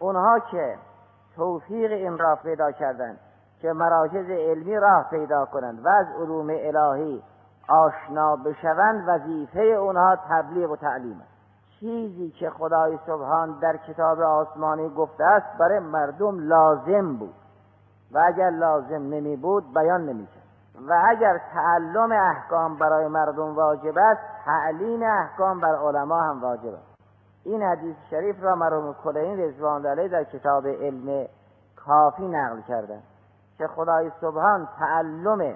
اونها که توفیق این را پیدا کردند که مراکز علمی راه پیدا کنند و از علوم الهی آشنا بشوند، وظیفه اونها تبلیغ و تعلیم است. چیزی که خدای سبحان در کتاب آسمانی گفته است برای مردم لازم بود و اگر لازم نمی بود بیان نمی کرد. و اگر تعلم احکام برای مردم واجب است، تعلیم احکام بر علما هم واجب است. این حدیث شریف را مرحوم کلینی رضوان الله علیه در کتاب علم کافی نقل کردند که خدای سبحان تعلم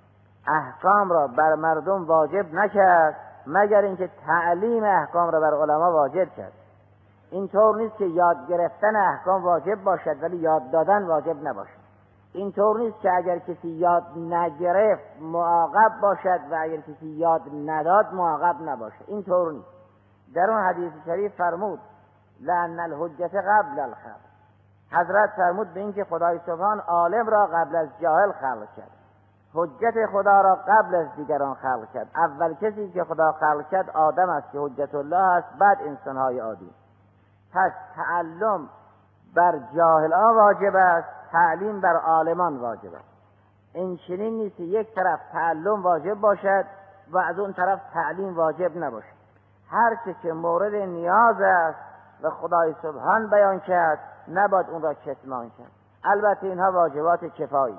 احکام را بر مردم واجب نکرد مگر اینکه تعلیم احکام را بر علما واجب کرد. اینطور نیست که یاد گرفتن احکام واجب باشد ولی یاد دادن واجب نباشد. اینطور نیست که اگر کسی یاد نگرفت معاقب باشد و اگر کسی یاد نداد معاقب نباشد. اینطور نیست. در اون حدیث شریف فرمود لأن الحجة قبل الخبر. حضرت فرمود به این که خدای سبحان عالم را قبل از جاهل خلق کرد، حجت خدا را قبل از دیگران خلق کرد. اول کسی که خدا خلق کرد آدم است که حجت الله است، بعد انسان‌های عادی. پس تعلم بر جاهلان واجب است، تعلیم بر عالمان واجب است. این چنین نیست یک طرف تعلم واجب باشد و از اون طرف تعلیم واجب نباشد. هر چه که مورد نیاز است و خدای سبحان بیان کرد نباید اون را کتمان کرد. البته اینها واجبات کفایی.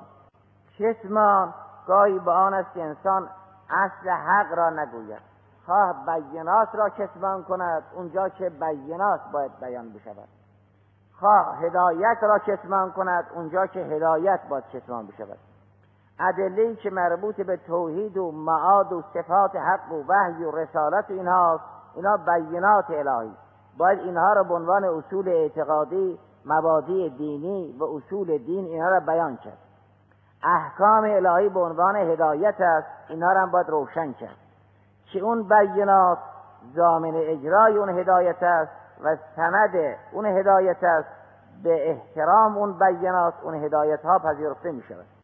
کتمان گاهی به آن است که انسان اصل حق را نگوید، خواه بینات را کتمان کند اونجا که بینات باید بیان بشود، خواه هدایت را کتمان کند اونجا که هدایت باید کتمان بشود. ادله‌ای که مربوط به توحید و معاد و صفات حق و وحی و رسالت اینها بینات الهی، باید اینها را به عنوان اصول اعتقادی، مبادی دینی و اصول دین اینها را بیان کرد. احکام الهی به عنوان هدایت است، اینها را باید روشن کرد که اون بینات ضامن اجرای اون هدایت است و سند اون هدایت است. به احترام اون بینات اون هدایت ها پذیرفته می شود.